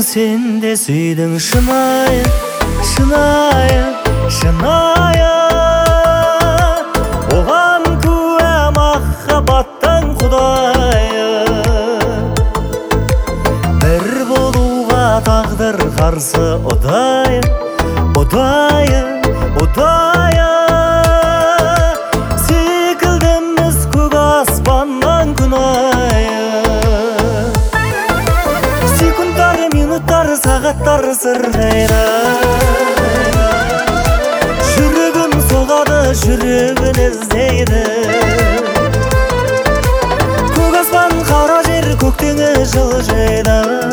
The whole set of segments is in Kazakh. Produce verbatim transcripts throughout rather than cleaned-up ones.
sen de süydün şınayı, şınayı, şınayı. Oğan küve mahhabbattan Kudayı. Bir boluğa tağdır karşı odayı, odayı, odayı. Sikildimiz kök aspandan günayı. Sekundlar, minutlar, saatlar sırgayra. Жүрегім соғады, жүрегін іздейді. Көк аспан, қара жер, көктеңі жылжиды.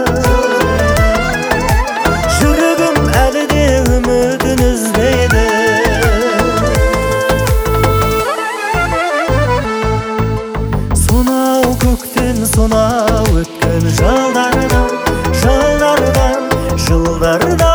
Жүрегім әлі де үмітін үзбейді. Сонау көктен, сонау өткен жылдардан, жылдардан, жылдардан.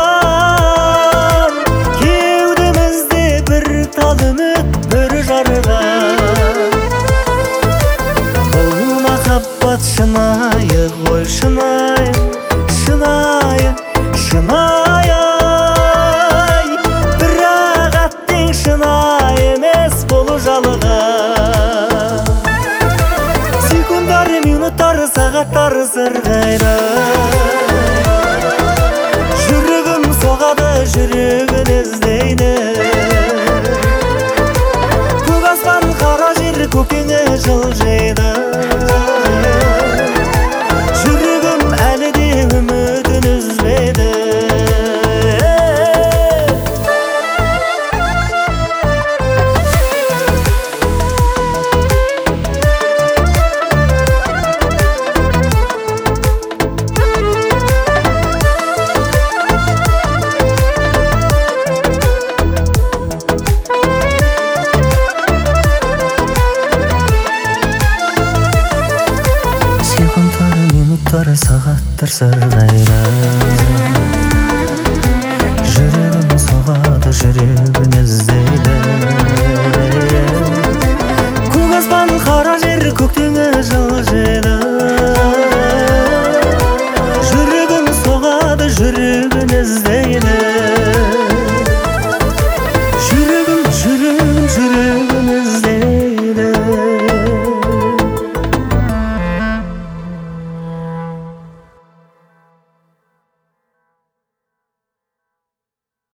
Шынайы ғой, шынайы, шынайы, шынайы. Бірақ аттың шынайы емес болу жалыға. Секундар, минуттар, сағаттар сырғайра. Жүрегім соғады, жүрегін іздейді. Көк аспан, қара жер, көкеңе жылжиды. Секундтар, минуттар, сағаттар сырғайра.